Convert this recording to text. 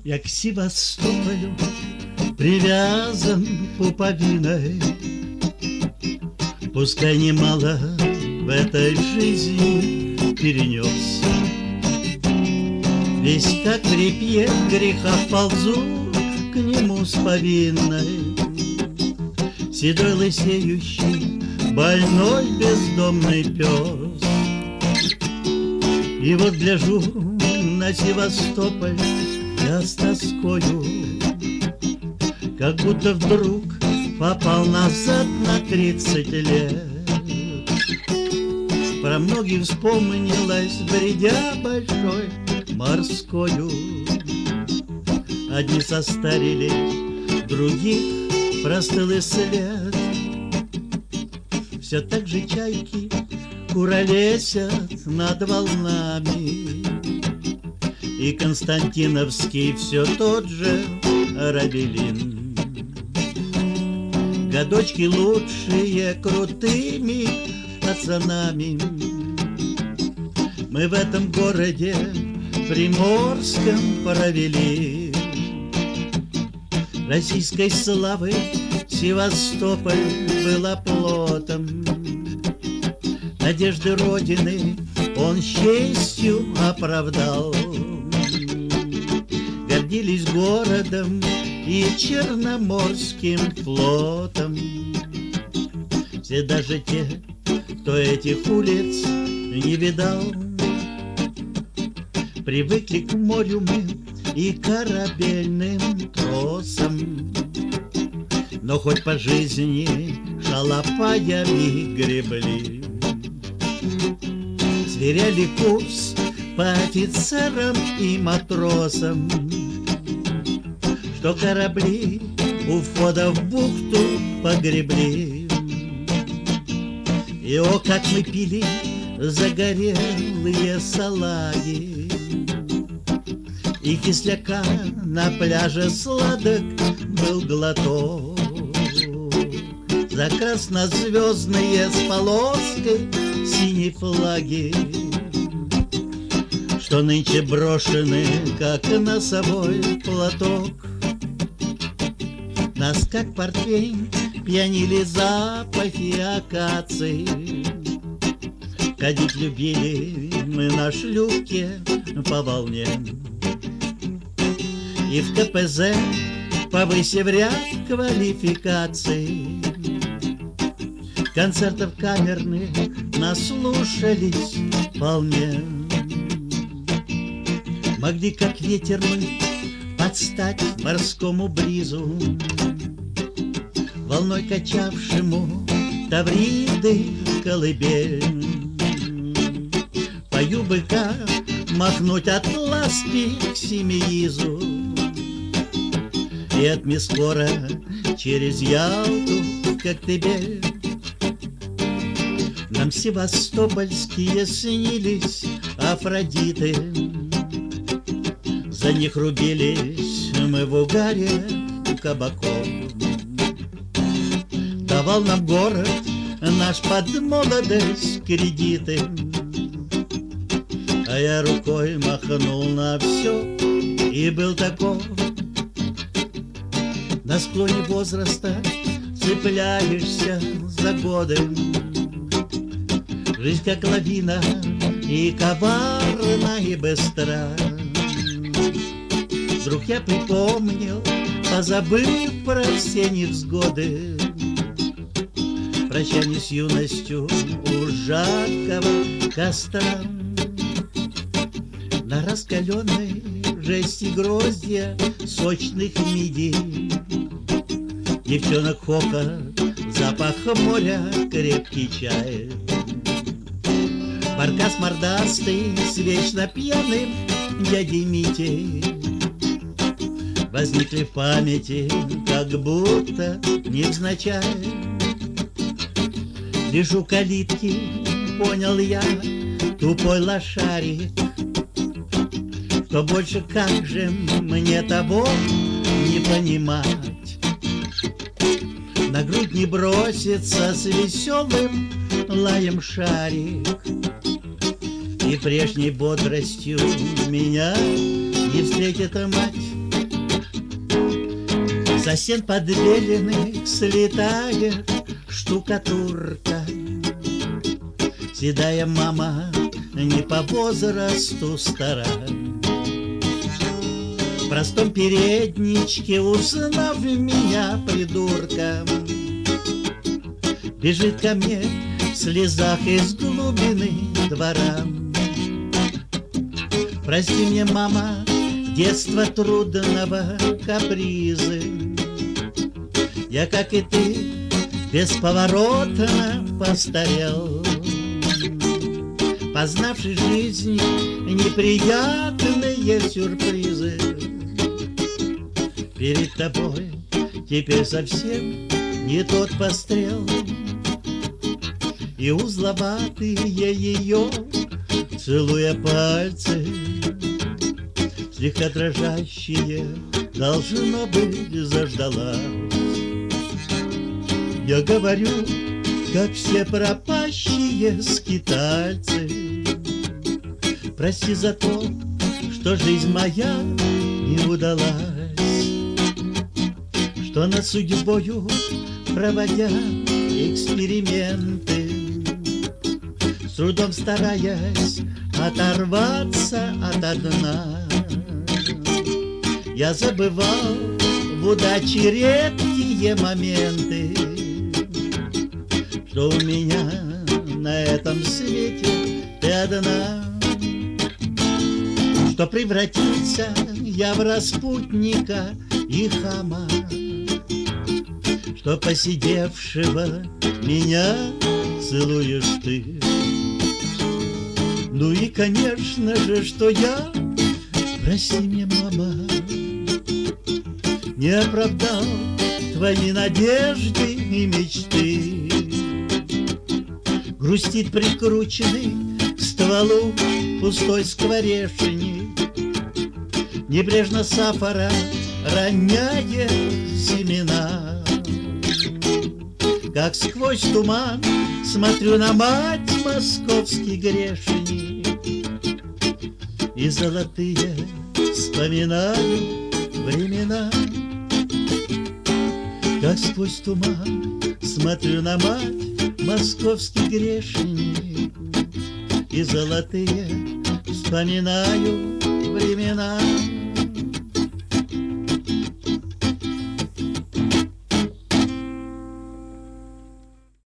Я к Севастополю привязан пуповиной. Пускай немало в этой жизни перенес. Весь как в репье греха ползу к нему с повинной. Седой лысеющий, больной бездомный пес. И вот гляжу на Севастополь я с тоскою, как будто вдруг попал назад на 30 лет. Про многих вспомнилось, бредя большой морскою. Одни состарились, других простыл и след. Все так же чайки куролесят над волнами, и Константиновский все тот же Равелин. Годочки лучшие крутыми пацанами. Мы в этом городе приморском провели. Российской славы Севастополь был оплотом. Надежды Родины он честью оправдал. Гордились городом и Черноморским флотом. Все даже те, кто этих улиц не видал, привыкли к морю мы и корабельным тросам. Но хоть по жизни шалопаями гребли, сверяли курс по офицерам и матросам, что корабли у входа в бухту погребли. И о, как мы пили загорелые салаги, и кисляка на пляже сладок был глоток. За краснозвездные с полоской синей флаги, что нынче брошены, как носовой платок. Нас, как портвейн, пьянили запахи акаций. Ходить любили мы на шлюпке по волне, и в КПЗ, повысив ряд квалификаций, концертов камерных наслушались вполне. Могли, как ветер, мы подстать морскому бризу, волной качавшему Тавриды колыбель. Пою быка махнуть от ласки к Семиизу, и от Мискора через Ялту в Коктебель. Нам севастопольские снились Афродиты, за них рубились мы в угаре кабаком. Давал нам город наш под молодость кредиты, а я рукой махнул на все и был таков. На склоне возраста цепляешься за годы. Жизнь как лавина, и коварна, и быстра. Вдруг я припомнил, позабыв про все невзгоды, прощание с юностью у жаркого костра. На раскаленной жести гроздья сочных мидий девчонок хохот, запах моря, крепкий чай. Баркас мордастый с вечно пьяным дядей Митей возникли в памяти, как будто невзначай. Лишь у калитки понял я, тупой лошарик, что больше как же мне того не понимать. На грудь не бросится с веселым лаем шарик, и прежней бодростью меня не встретит мать. Со стен подбеленных слетает штукатурка. Седая мама не по возрасту стара, в простом передничке, узнав меня, придурка, бежит ко мне в слезах из глубины двора. Прости мне, мама, детства трудного, капризы. Я, как и ты, бесповоротно постарел, познавший жизнь неприятные сюрпризы. Перед тобой теперь совсем не тот пострел, и узловатые ее, целуя пальцы, слегка дрожащие, должно быть, заждалась. Я говорю, как все пропащие скитальцы: прости за то, что жизнь моя не удалась, что над судьбою, проводя эксперименты, с трудом стараясь оторваться ото дна, я забывал в удаче редкие моменты, что у меня на этом свете ты одна, что превратился я в распутника и хама, что посидевшего меня целуешь ты. Ну и, конечно же, что я, прости мне, мама, не оправдал твои надежды и мечты. Грустит прикрученный к стволу пустой скворечник, небрежно сафора роняет семена. Как сквозь туман смотрю на мать, московский грешник, и золотые вспоминаю времена. Как сквозь туман смотрю на мать, московский грешник, и золотые вспоминаю времена.